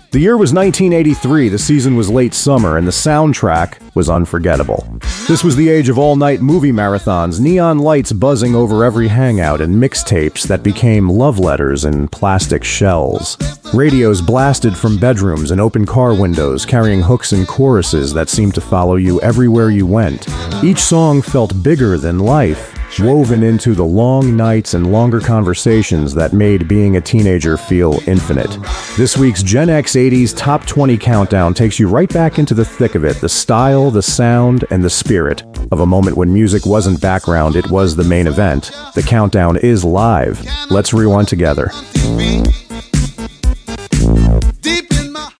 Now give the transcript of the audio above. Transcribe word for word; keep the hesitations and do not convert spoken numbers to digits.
The year was nineteen eighty-three, the season was late summer, and the soundtrack was unforgettable. This was the age of all-night movie marathons, neon lights buzzing over every hangout, and mixtapes that became love letters in plastic shells. Radios blasted from bedrooms and open car windows, carrying hooks and choruses that seemed to follow you everywhere you went. Each song felt bigger than life, woven into the long nights and longer conversations that made being a teenager feel infinite. This week's Gen X eighties Top twenty Countdown takes you right back into the thick of it, the style, the sound, and the spirit of a moment when music wasn't background, it was the main event. The countdown is live. Let's rewind together.